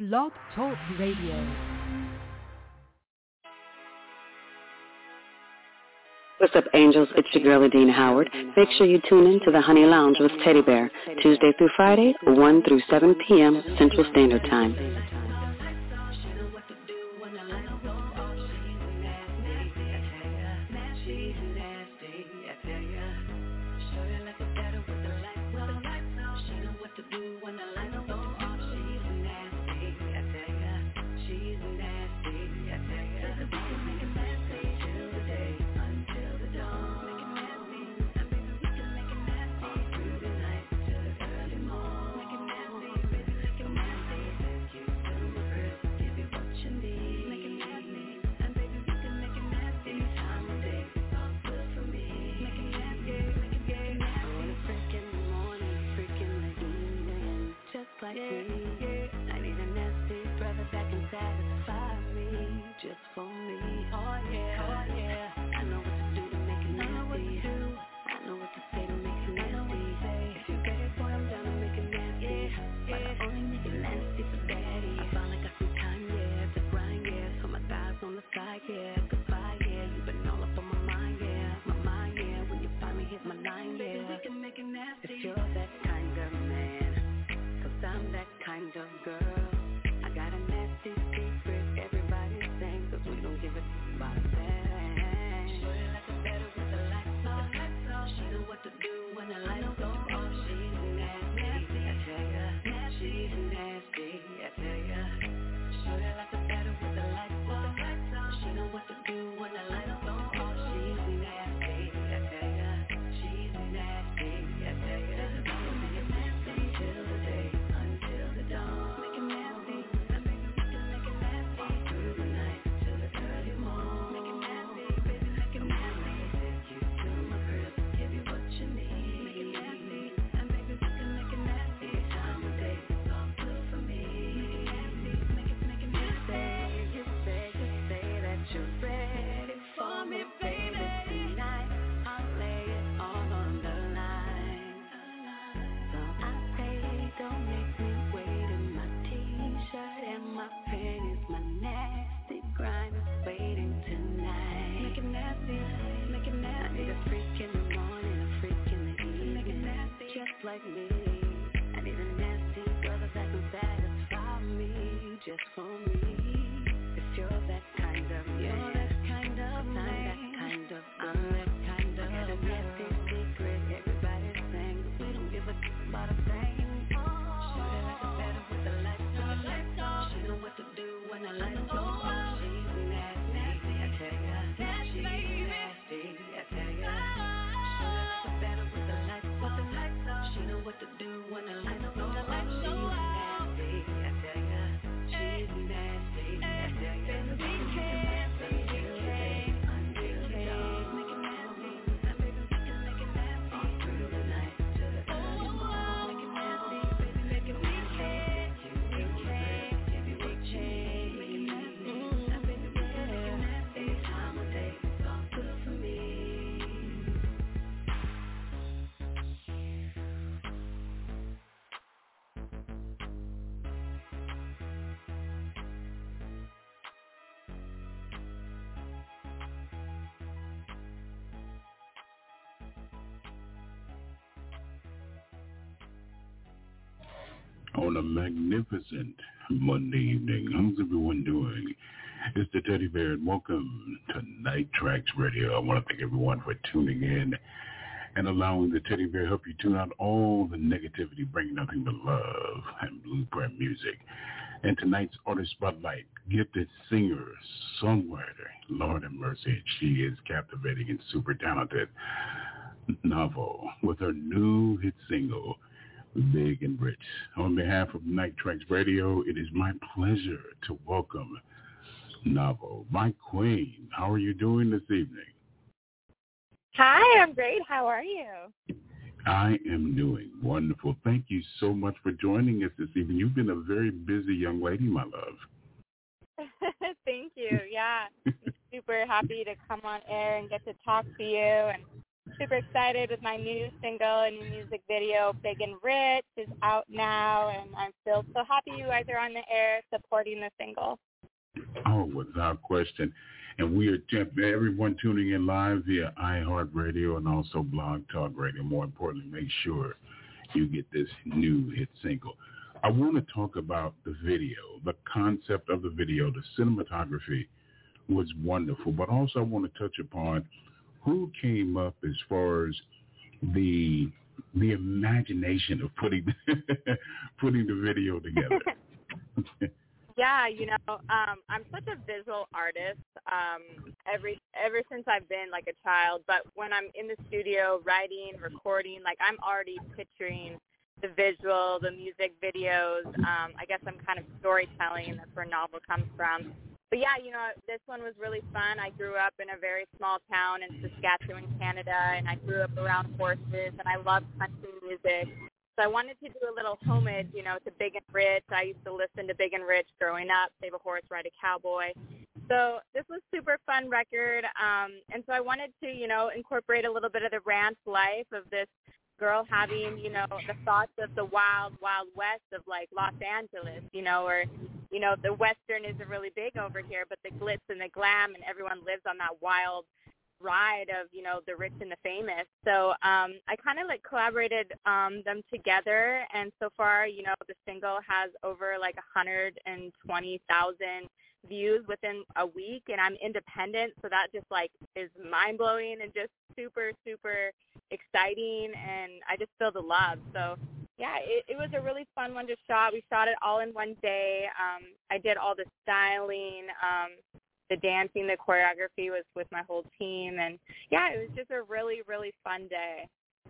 Blog Talk Radio. What's up, angels? It's your girl, Adina Howard. Make sure you tune in to the Honey Lounge with Teddy Bear, Tuesday through Friday, 1 through 7 p.m. Central Standard Time. Like me. I need a nasty brother that can satisfy me, just for me. Oh yeah. I know what to do to make it nasty. I know what to say to make it nasty. If you get it, boy, I'm down to make it nasty. But I only make it nasty for daddy. I finally got some time, to grind, so my thighs on the side, goodbye, you've been all up on my mind, when you finally hit my line, baby, we can make it nasty. If you're that kind of man, I'm that kind of girl. I got a nasty secret. Everybody sings, cause we don't give a about a thing. Shorty like a better with the lights off. She know what to do when the lights go off. She's nasty, I tell ya. She's nasty, I tell ya. Shorty like a better with the lights off. She know what to do when the lights go off. She's nasty, I tell ya. She's nasty, I tell ya. Till the day. Make it nasty, baby, we can make it nasty. All through the night, till the early morning. Make it nasty, baby, make it nasty. Take you to my crib, give you what you need. Make it nasty, and baby, we can make it nasty. Any time of day, it's all good for me. Make it nasty, make it nasty. You say that you're ready for me, baby. Tonight, I'll lay it all on the line. So I say, don't make me and my panties, my nasty grind is waiting tonight. Make it nasty, make it nasty. I need a freak in the morning, a freak in the evening. Make it nasty, just like me. I need a nasty brother that can satisfy me, just for me. If you're that kind of man, you're that kind of man. I'm that kind of. I got a nasty secret, everybody sings. We don't give a about a thing. She know what to do when the lights go off. She's nasty, I tell ya. She's nasty, I tell ya. She looks better with the lights off. She know what to do when the lights go off. She's nasty, I tell ya. She's nasty, I tell ya. Baby, we can make it nasty. And baby, we can make it nasty. All through the night till the early morning. Make it nasty, baby, make it nasty. On a magnificent Monday evening, how's everyone doing? It's the Teddy Bear, and welcome to Night Tracks Radio. I want to thank everyone for tuning in and allowing the Teddy Bear help you tune out all the negativity, bring nothing but love and blueprint music. And tonight's artist spotlight, gifted singer, songwriter, Lord have mercy, she is captivating and super talented. Novel with her new hit single, Big and Rich. On behalf of Night Tracks Radio, it is my pleasure to welcome Novel, my queen. How are you doing this evening? Hi, I'm great. How are you? I am doing wonderful. Thank you so much for joining us this evening. You've been a very busy young lady, my love. Thank you. Yeah, I'm super happy to come on air and get to talk to you and super excited with my new single and new music video. Big and Rich is out now, and I'm still so happy you guys are on the air supporting the single. Oh, without question. And we are everyone tuning in live via iHeartRadio and also Blog Talk Radio. More importantly, make sure you get this new hit single. I want to talk about the video, the concept of the video. The cinematography was wonderful, but also I want to touch upon who came up as far as the imagination of putting the video together. Yeah, I'm such a visual artist ever since I've been like a child. But when I'm in the studio writing, recording, like I'm already picturing the visual, the music videos. I guess I'm kind of storytelling, and that's where novel comes from. But yeah, this one was really fun. I grew up in a very small town in Saskatchewan, Canada, and I grew up around horses, and I love country music. So I wanted to do a little homage, to Big and Rich. I used to listen to Big and Rich growing up, Save a Horse, Ride a Cowboy. So this was a super fun record. And so I wanted to, incorporate a little bit of the ranch life of this girl having, the thoughts of the wild, wild west of like Los Angeles, where, the Western isn't really big over here, but the glitz and the glam and everyone lives on that wild ride of, the rich and the famous. So I kind of like collaborated them together. And so far, the single has over like 120,000 views within a week, and I'm independent. So that just like is mind blowing and just super, super exciting. And I just feel the love. So yeah, it was a really fun one to shot. We shot it all in one day. I did all the styling, the dancing, the choreography was with my whole team. And yeah, it was just a really, really fun day.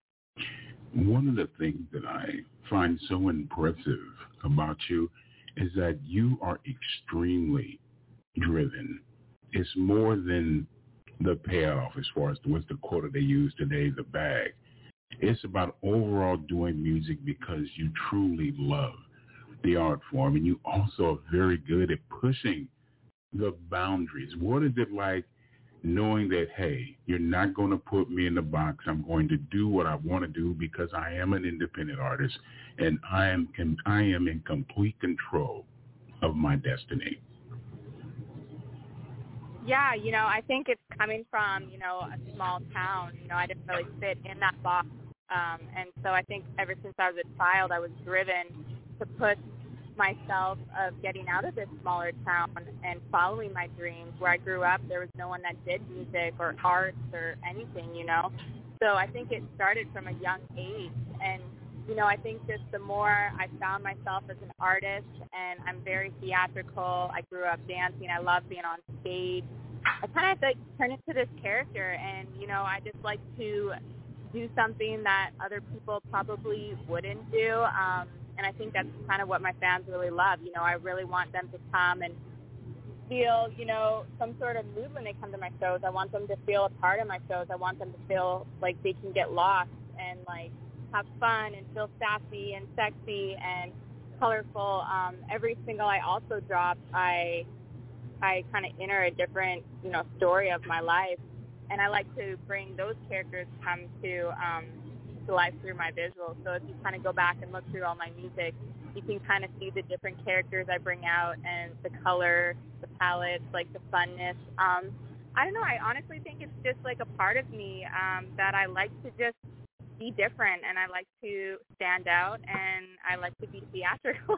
One of the things that I find so impressive about you is that you are extremely driven. It's more than the payoff as far as what's the quote they use today, the bag. It's about overall doing music because you truly love the art form, and you also are very good at pushing the boundaries. What is it like knowing that, hey, you're not going to put me in the box. I'm going to do what I want to do because I am an independent artist, and I am in complete control of my destiny. Yeah, I think it's coming from, a small town. I didn't really fit in that box. And so I think ever since I was a child, I was driven to push myself of getting out of this smaller town and following my dreams. Where I grew up, there was no one that did music or arts or anything, So I think it started from a young age. And, I think just the more I found myself as an artist, and I'm very theatrical. I grew up dancing. I love being on stage. I kind of like turn into this character, and, I just like to do something that other people probably wouldn't do. And I think that's kind of what my fans really love. I really want them to come and feel, some sort of mood when they come to my shows. I want them to feel a part of my shows. I want them to feel like they can get lost and, like, have fun and feel sassy and sexy and colorful. Every single I also drop, I kind of enter a different, story of my life. And I like to bring those characters come to life through my visuals. So if you kind of go back and look through all my music, you can kind of see the different characters I bring out and the color, the palettes, like the funness. I don't know. I honestly think it's just like a part of me that I like to just be different, and I like to stand out, and I like to be theatrical.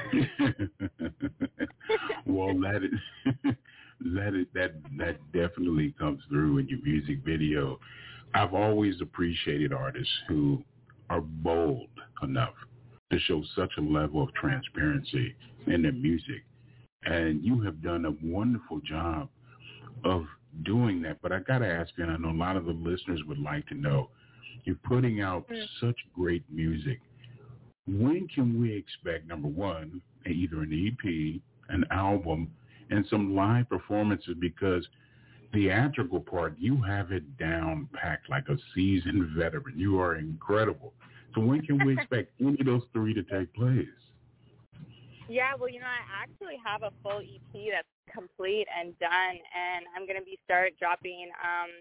Well, that definitely comes through in your music video. I've always appreciated artists who are bold enough to show such a level of transparency in their music. And you have done a wonderful job of doing that. But I got to ask you, and I know a lot of the listeners would like to know, you're putting out such great music. When can we expect, number one, either an EP, an album, and some live performances? Because theatrical part, you have it down packed like a seasoned veteran. You are incredible. So when can we expect any of those three to take place? Yeah, well, I actually have a full EP that's complete and done, and I'm going to be dropping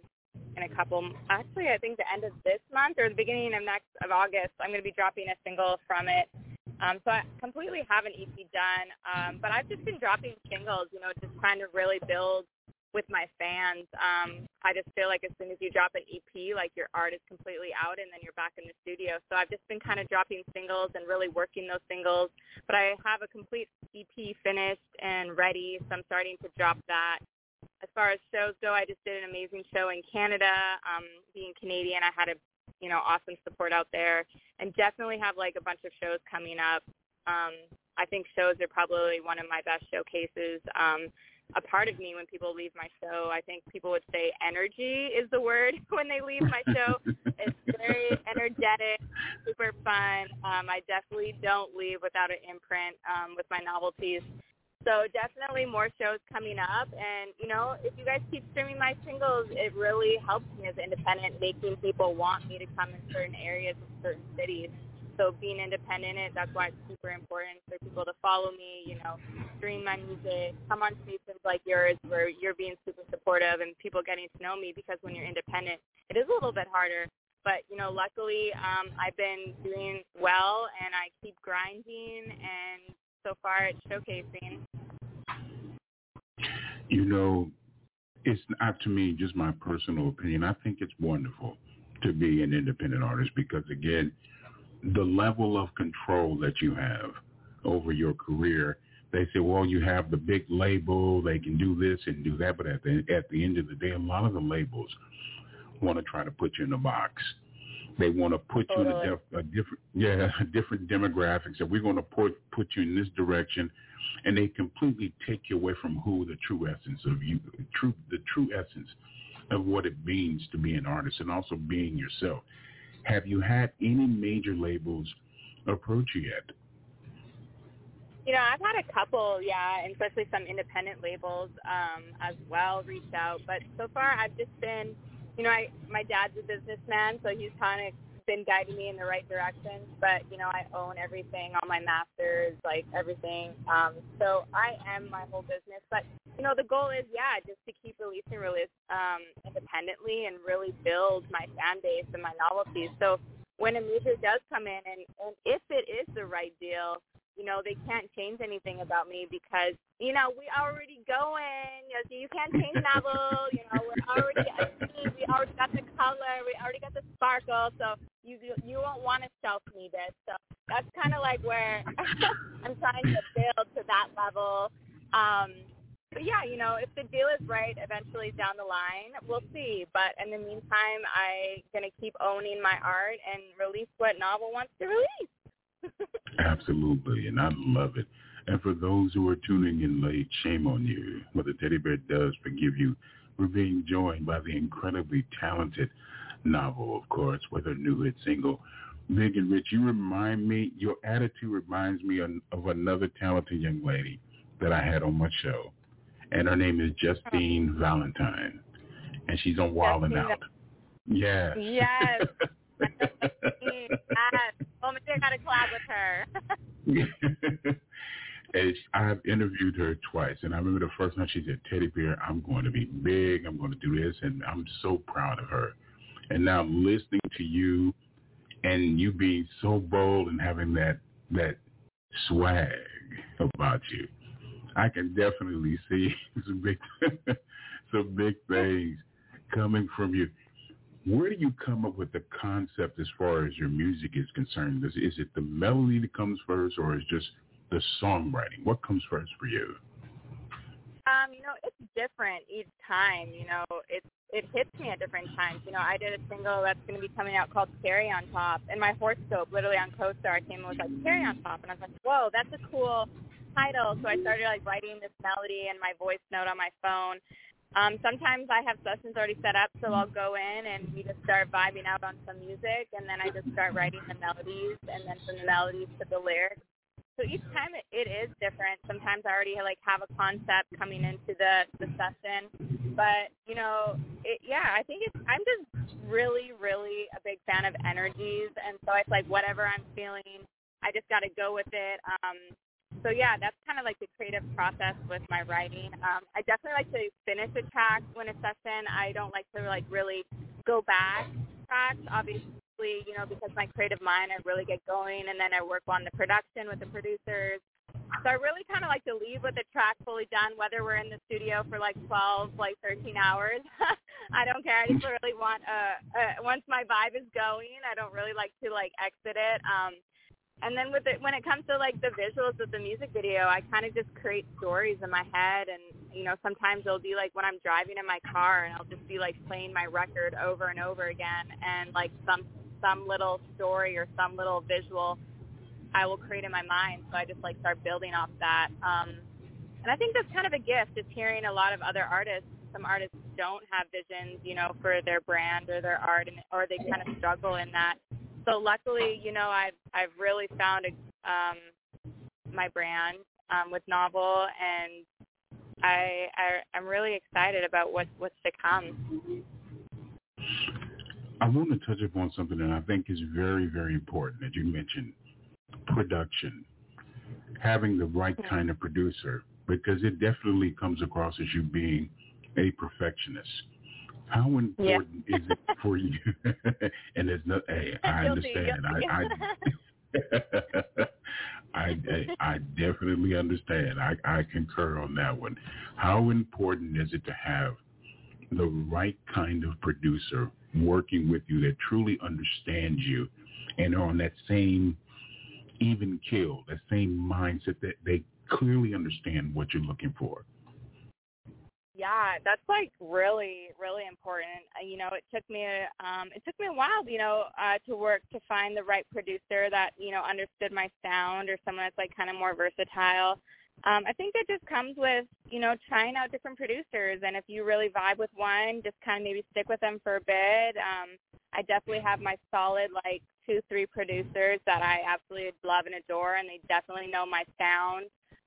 in a couple, actually I think the end of this month or the beginning of August, I'm going to be dropping a single from it. So I completely have an EP done, but I've just been dropping singles, just trying to really build with my fans. I just feel like as soon as you drop an EP, like your art is completely out and then you're back in the studio. So I've just been kind of dropping singles and really working those singles. But I have a complete EP finished and ready, so I'm starting to drop that. As far as shows go, I just did an amazing show in Canada. Being Canadian, I had awesome support out there, and definitely have like a bunch of shows coming up. I think shows are probably one of my best showcases. A part of me when people leave my show, I think people would say energy is the word when they leave my show. It's very energetic, super fun. I definitely don't leave without an imprint with my novelties. So definitely more shows coming up. And, if you guys keep streaming my singles, it really helps me as an independent, making people want me to come in certain areas of certain cities. So being independent, that's why it's super important for people to follow me, stream my music, come on stations like yours where you're being super supportive and people getting to know me, because when you're independent, it is a little bit harder. But, luckily I've been doing well and I keep grinding, and so far it's showcasing. It's not, to me, just my personal opinion. I think it's wonderful to be an independent artist because, again, the level of control that you have over your career, they say, well, you have the big label, they can do this and do that, but at the end of the day, a lot of the labels want to try to put you in a box. They want to put you in a different demographic. So we're going to put you in this direction, and they completely take you away from who the true essence of you, the true essence of what it means to be an artist and also being yourself. Have you had any major labels approach you yet? I've had a couple, and especially some independent labels as well reached out. But so far I've just been, my dad's a businessman, so he's kind of been guiding me in the right direction. But, I own everything, all my masters, like everything. So I am my whole business. But, the goal is, just to keep releasing independently and really build my fan base and my novelties. So when a major does come in, and if it is the right deal, they can't change anything about me because, we already going. You can't change novel. We're already we already got the color. We already got the sparkle. So you won't want to shelf me this. So that's kind of like where I'm trying to build to that level. But if the deal is right, eventually down the line, we'll see. But in the meantime, I'm going to keep owning my art and release what novel wants to release. Absolutely, and I love it. And for those who are tuning in late, shame on you. What the Teddy Bear does forgive you. We're being joined by the incredibly talented Novel, of course, with her new hit single, Big and Rich. Your attitude reminds me of another talented young lady that I had on my show. And her name is Justine Valentine. And she's on Wild 'N Out. Yes. Yes. Yes. Oh, maybe I got to collab with her. I've interviewed her twice, and I remember the first time she said, Teddy Bear, I'm going to be big, I'm going to do this, and I'm so proud of her. And now listening to you and you being so bold and having that swag about you, I can definitely see some big things coming from you. Where do you come up with the concept as far as your music is concerned? Is it the melody that comes first, or is just the songwriting? What comes first for you? It's different each time. It hits me at different times. I did a single that's going to be coming out called Cherry on Top, and my horoscope, literally on CoStar, came and was like, Cherry on Top, and I was like, whoa, that's a cool title. So I started writing this melody and my voice note on my phone. Sometimes I have sessions already set up, so I'll go in and we just start vibing out on some music, and then I just start writing the melodies, and then from the melodies to the lyrics. So each time it is different. Sometimes I already have a concept coming into the session, but I think I'm just really, really a big fan of energies, and so it's like whatever I'm feeling, I just got to go with it. So yeah, that's kind of like the creative process with my writing. I definitely like to finish a track when a session. I don't like to like really go back tracks, obviously, you know, because my creative mind, I really get going, and then I work on the production with the producers. So I really kind of like to leave with the track fully done, whether we're in the studio for like 12, like 13 hours. I don't care. I just really want, once my vibe is going, I don't really like to like exit it. And then when it comes to like the visuals of the music video, I kind of just create stories in my head. And, you know, sometimes it'll be like when I'm driving in my car and I'll just be like playing my record over and over again. And like some little story or some little visual I will create in my mind. So I just like start building off that. And I think that's kind of a gift, is hearing a lot of other artists. Some artists don't have visions, you know, for their brand or their art, or they kind of struggle in that. So luckily, you know, I've really found my brand with Novel, and I'm really excited about what's to come. I want to touch upon something that I think is very, very important that you mentioned: production, having the right kind of producer, because it definitely comes across as you being a perfectionist. How important is it for you? And there's no, hey, I understand. I definitely understand. I concur on that one. How important is it to have the right kind of producer working with you that truly understands you and are on that same even keel, that same mindset, that they clearly understand what you're looking for? Yeah, that's like really, really important. You know, it took me a while, you know, to find the right producer that, you know, understood my sound, or someone that's like kind of more versatile. I think that just comes with, you know, trying out different producers, and if you really vibe with one, just kind of maybe stick with them for a bit. I definitely have my solid like 2-3 producers that I absolutely love and adore, and they definitely know my sound.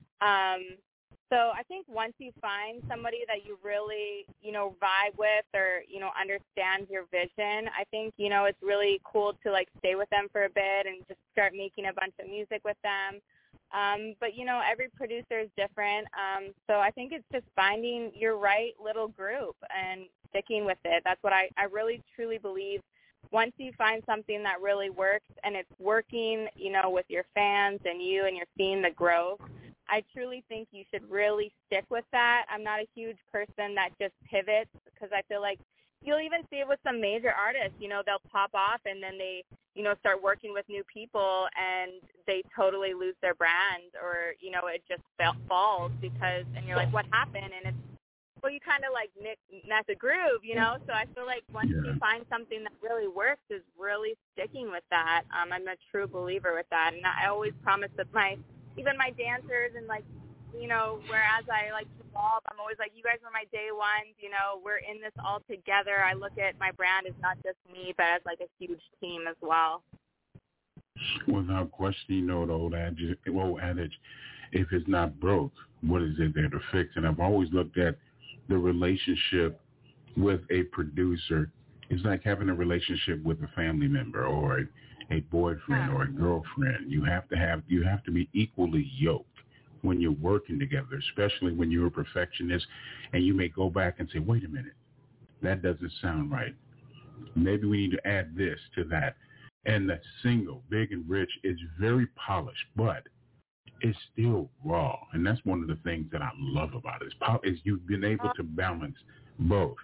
So I think once you find somebody that you really, you know, vibe with, or, you know, understands your vision, I think, you know, it's really cool to like stay with them for a bit and just start making a bunch of music with them. But, you know, every producer is different. So I think it's just finding your right little group and sticking with it. That's what I really truly believe. Once you find something that really works and it's working, you know, with your fans and you're seeing the growth, I truly think you should really stick with that. I'm not a huge person that just pivots, because I feel like you'll even see it with some major artists. You know, they'll pop off and then they, you know, start working with new people and they totally lose their brand, or, you know, it just falls because, and you're like, what happened? And it's, well, you kind of like mess a groove, you know? So I feel like once you find something that really works, is really sticking with that. I'm a true believer with that. And I always promise that even my dancers, and like, you know, whereas I like to evolve, I'm always like, you guys are my day ones, you know, we're in this all together. I look at my brand as not just me, but as like a huge team as well. Without question, you know, the old adage, if it's not broke, what is it there to fix? And I've always looked at the relationship with a producer is like having a relationship with a family member or a boyfriend or a girlfriend. You have to be equally yoked when you're working together, especially when you're a perfectionist and you may go back and say, wait a minute, that doesn't sound right. Maybe we need to add this to that. And the single, Big and Rich, is very polished, but it's still raw. And that's one of the things that I love about it, is you've been able to balance both.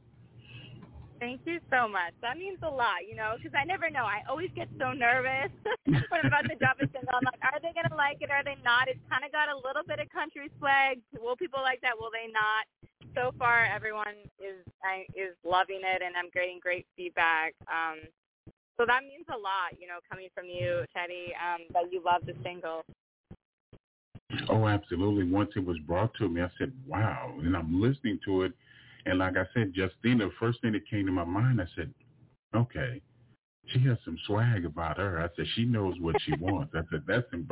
Thank you so much. That means a lot, you know, because I never know. I always get so nervous when I'm about to drop a single. I'm like, are they going to like it? Are they not? It's kind of got a little bit of country swag. Will people like that? Will they not? So far, everyone is loving it, and I'm getting great feedback. So that means a lot, you know, coming from you, Teddy, that you love the single. Oh, absolutely. Once it was brought to me, I said, wow. And I'm listening to it. And like I said, Justina, the first thing that came to my mind, I said, okay, she has some swag about her. I said, she knows what she wants. I said,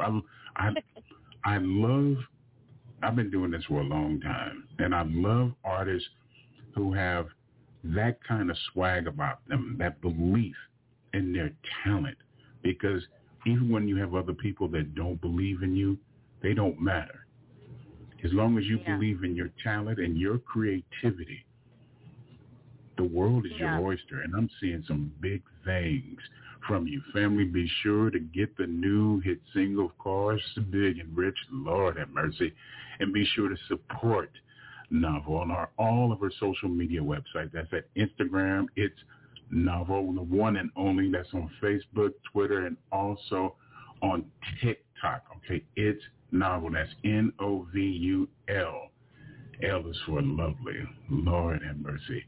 I've been doing this for a long time, and I love artists who have that kind of swag about them, that belief in their talent. Because even when you have other people that don't believe in you, They don't matter. As long as you believe in your talent and your creativity, the world is your oyster. And I'm seeing some big things from you. Family, be sure to get the new hit single, of course, Big and Rich, Lord have mercy. And be sure to support Novel on all of our social media websites. That's at Instagram. It's Novel, the one and only. That's on Facebook, Twitter, and also on TikTok. Okay, it's Novel. That's Novul. L is for lovely. Lord have mercy.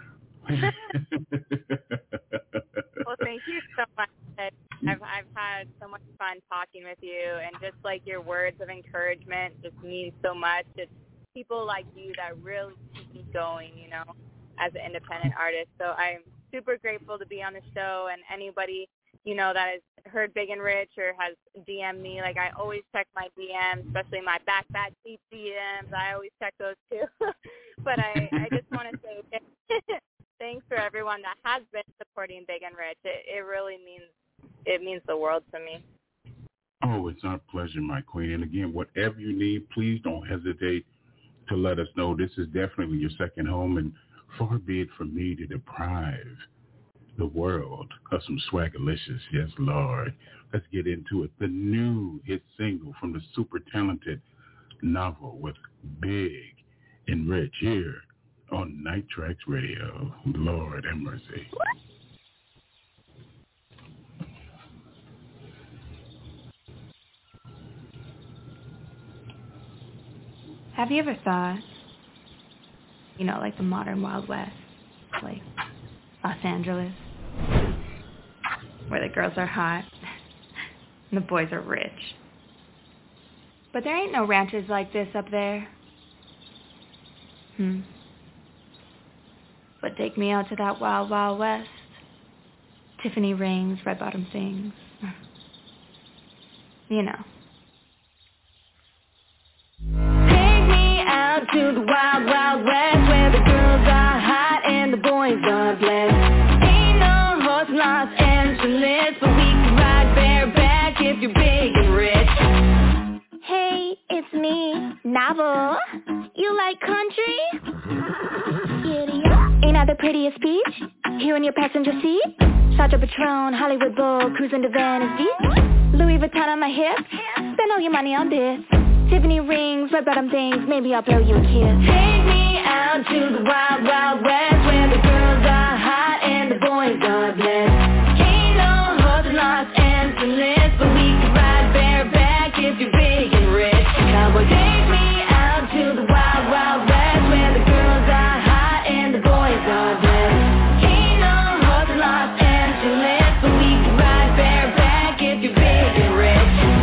Well, thank you so much. I've had so much fun talking with you, and just like your words of encouragement just mean so much. It's people like you that really keep me going, you know, as an independent artist. So I'm super grateful to be on the show, and anybody, you know, that has heard Big and Rich or has DM'd me, like I always check my DMs, especially my back deep DMs. I always check those too. But I just want to say thanks for everyone that has been supporting Big and Rich. It really means the world to me. Oh, it's our pleasure, my queen. And again, whatever you need, please don't hesitate to let us know. This is definitely your second home, and far be it from me to deprive the world of some swagalicious. Yes, Lord. Let's get into it. The new hit single from the super talented Novel with Big and Rich here on Night Tracks Radio. Lord have mercy. Have you ever thought, you know, like the modern Wild West, like Los Angeles, where the girls are hot and the boys are rich? But there ain't no ranches like this up there. But take me out to that wild, wild west. Tiffany rings, red bottom things. You know. Out to the wild, wild west, where the girls are hot and the boys are blessed. Ain't no horse in Los Angeles, but we can ride bareback if you're big and rich. Hey, it's me, Novel. You like country? Idiot. Ain't I the prettiest peach? Here in your passenger seat? Sergeant Patron, Hollywood Bowl, cruising to Venice Beach. Louis Vuitton on my hip, spend all your money on this. Tiffany rings, red bottom things, maybe I'll blow you a kiss. Take me out to the wild, wild west, where the girls are hot and the boys are blessed. Ain't no horse in Los Angeles, but we can ride bareback if you're big and rich. Cowboy, take me out to the wild, wild west, where the girls are hot and the boys are blessed. Ain't no horse in Los Angeles, but we can ride bareback if you're big and rich.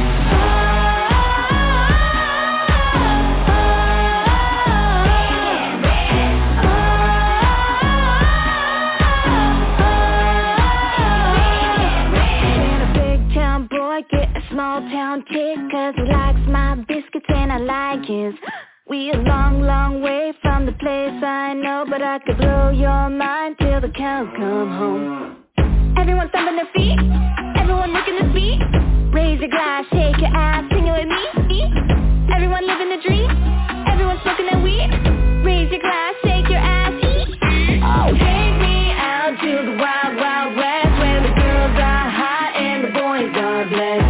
Small town chick, cause he likes my biscuits and I like his. We a long, long way from the place I know, but I could blow your mind till the cows come home. Everyone stomping their feet, everyone looking to speak. Raise your glass, shake your ass, sing it with me. Everyone living the dream, everyone smoking their weed. Raise your glass, shake your ass, oh, take me out to the wild, wild west, where the girls are hot and the boys are blessed.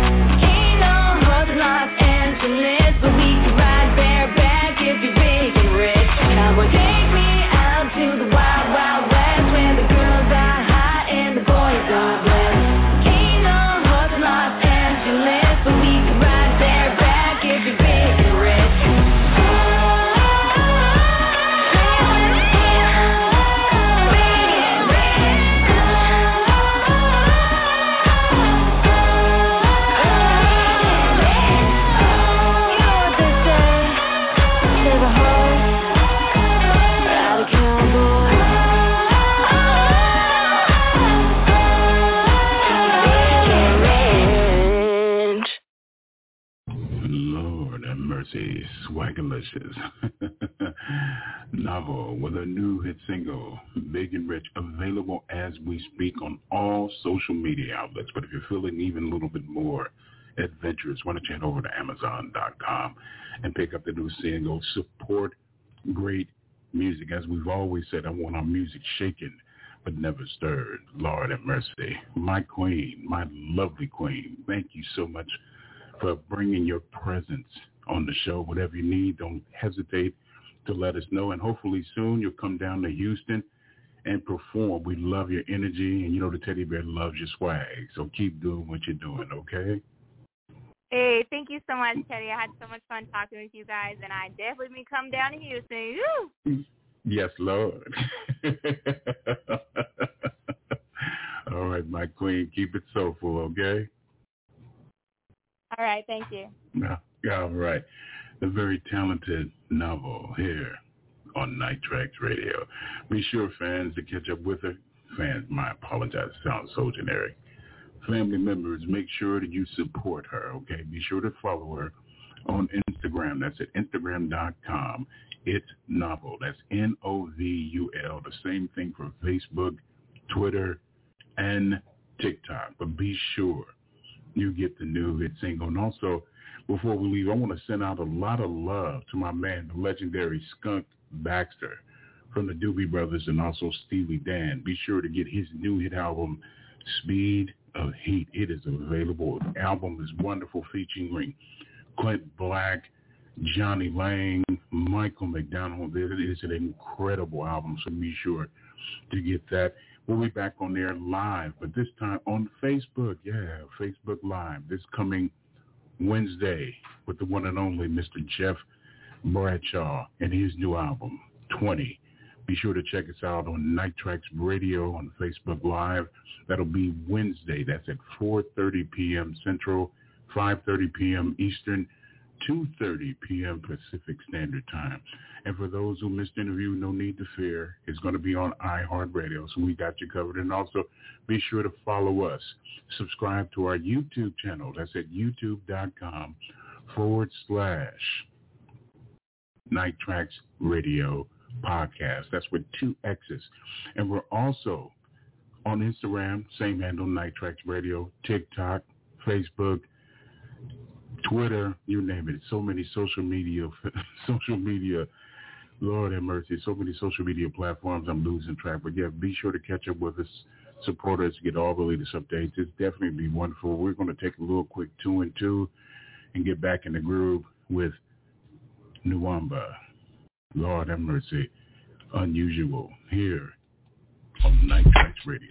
Take me out to the wild, wild west, where the girls are hot and the boys are blessed. Ain't no horse in Los Angeles, but we can ride bareback if you're big and rich. Swagalicious. Novel with a new hit single, Big and Rich, available as we speak on all social media outlets. But if you're feeling even a little bit more adventures. Why don't you head over to Amazon.com and pick up the new single. Support great music. As we've always said, I want our music shaken but never stirred. Lord have mercy. My queen, my lovely queen, thank you so much for bringing your presence on the show. Whatever you need, don't hesitate to let us know. And hopefully soon you'll come down to Houston and perform. We love your energy, and you know the teddy bear loves your swag. So keep doing what you're doing, okay? Hey, thank you so much, Teddy. I had so much fun talking with you guys, and I definitely may come down to Houston. Woo! Yes, Lord. All right, my queen, keep it soulful, okay? All right, thank you. All right. The very talented Novel here on Night Tracks Radio. Be sure, fans, to catch up with her. Fans, I apologize, it sounds so generic. Family members, make sure that you support her, okay? Be sure to follow her on Instagram. That's at Instagram.com. It's Novel. That's Novul. The same thing for Facebook, Twitter, and TikTok. But be sure you get the new hit single. And also, before we leave, I want to send out a lot of love to my man, the legendary Skunk Baxter from the Doobie Brothers and also Steely Dan. Be sure to get his new hit album, Speed of Heat. It is available. The album is wonderful, featuring Clint Black, Johnny Lang, Michael McDonald. It is an incredible album, so be sure to get that. We'll be back on there live, but this time on Facebook. Yeah, Facebook Live this coming Wednesday with the one and only Mr. Jeff Bradshaw and his new album, 20. Be sure to check us out on Night Tracks Radio on Facebook Live. That'll be Wednesday. That's at 4:30 p.m. Central, 5:30 p.m. Eastern, 2:30 p.m. Pacific Standard Time. And for those who missed the interview, no need to fear. It's going to be on iHeartRadio, so we got you covered. And also, be sure to follow us. Subscribe to our YouTube channel. That's at youtube.com/Night Tracks Radio Podcast. That's with 2 X's. And we're also on Instagram, same handle, Night Tracks Radio, TikTok, Facebook, Twitter, you name it. So many social media, Lord have mercy, so many social media platforms, I'm losing track. But yeah, be sure to catch up with us, support us, get all the latest updates. It's definitely be wonderful. We're going to take a little quick 2 and 2 and get back in the groove with Nuwamba. Lord have mercy, Unusual, here on Night Tracks Radio.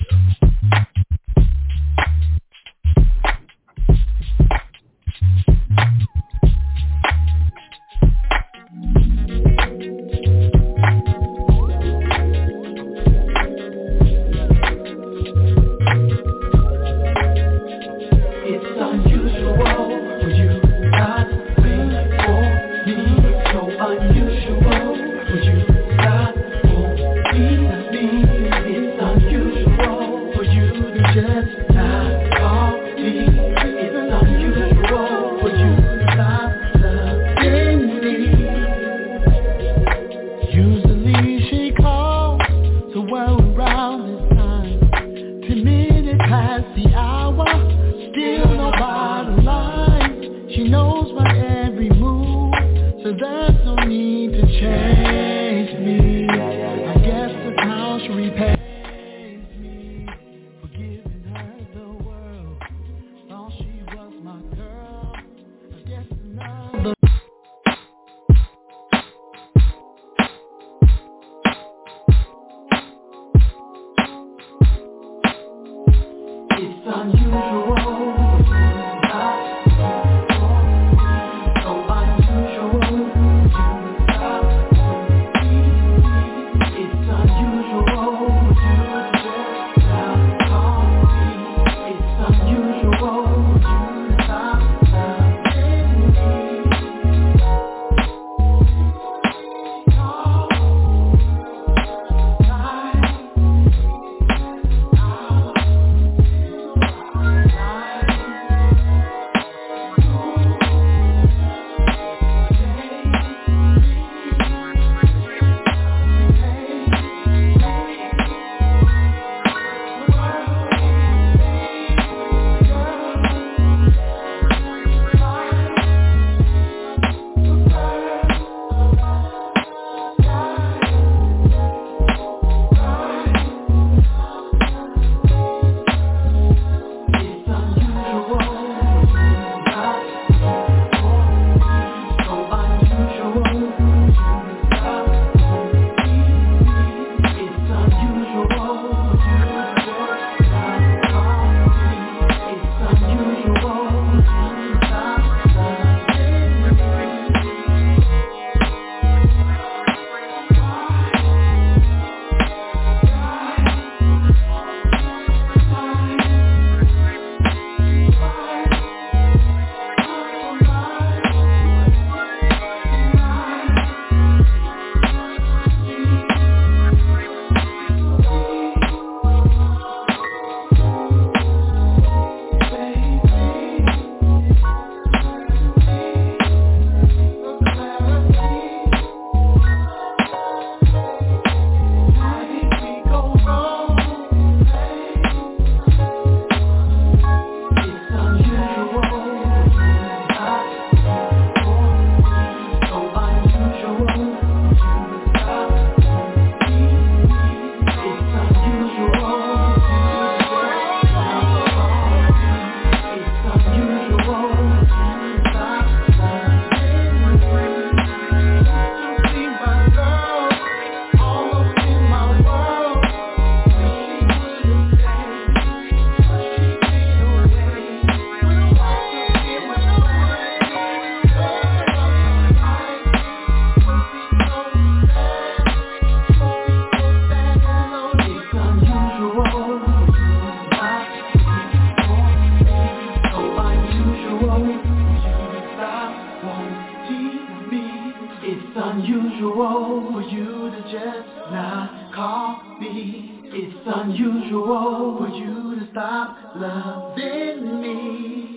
unusual for you to just not call me. It's unusual for you to stop loving me.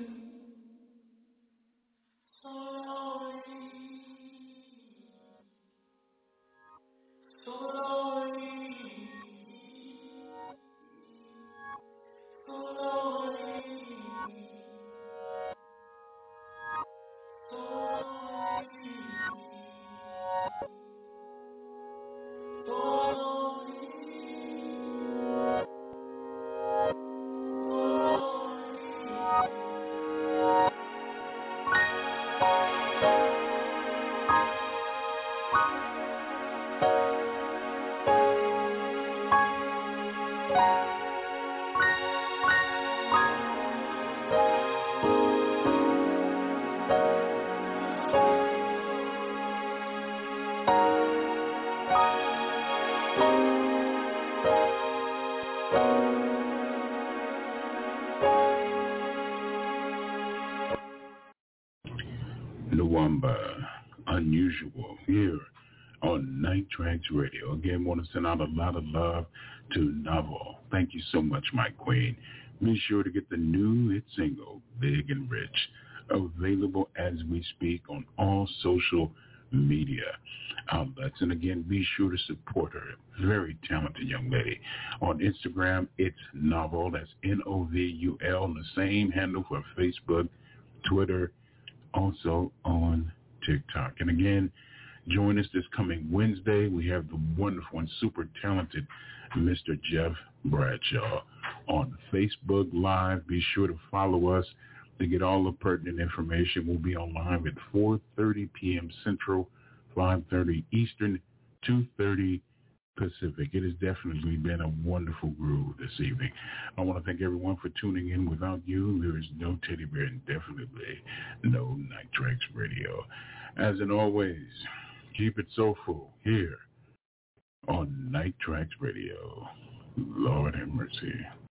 Nuwamba, Unusual, here on Night Tracks Radio. Again, want to send out a lot of love to Novel. Thank you so much, my queen. Be sure to get the new hit single, Big and Rich, available as we speak on all social media outlets. And again, be sure to support her. Very talented young lady. On Instagram, it's Novel. That's Novul. And the same handle for Facebook, Twitter, also on TikTok. And again, join us this coming Wednesday. We have the wonderful and super talented Mr. Jeff Bradshaw on Facebook Live. Be sure to follow us to get all the pertinent information. We'll be online at 4:30 p.m. Central, 5:30 Eastern, 2:30 Pacific. It has definitely been a wonderful groove this evening. I want to thank everyone for tuning in. Without you, there is no Teddy Bear and definitely no Night Tracks Radio. As in always, keep it soulful here on Night Tracks Radio. Lord have mercy.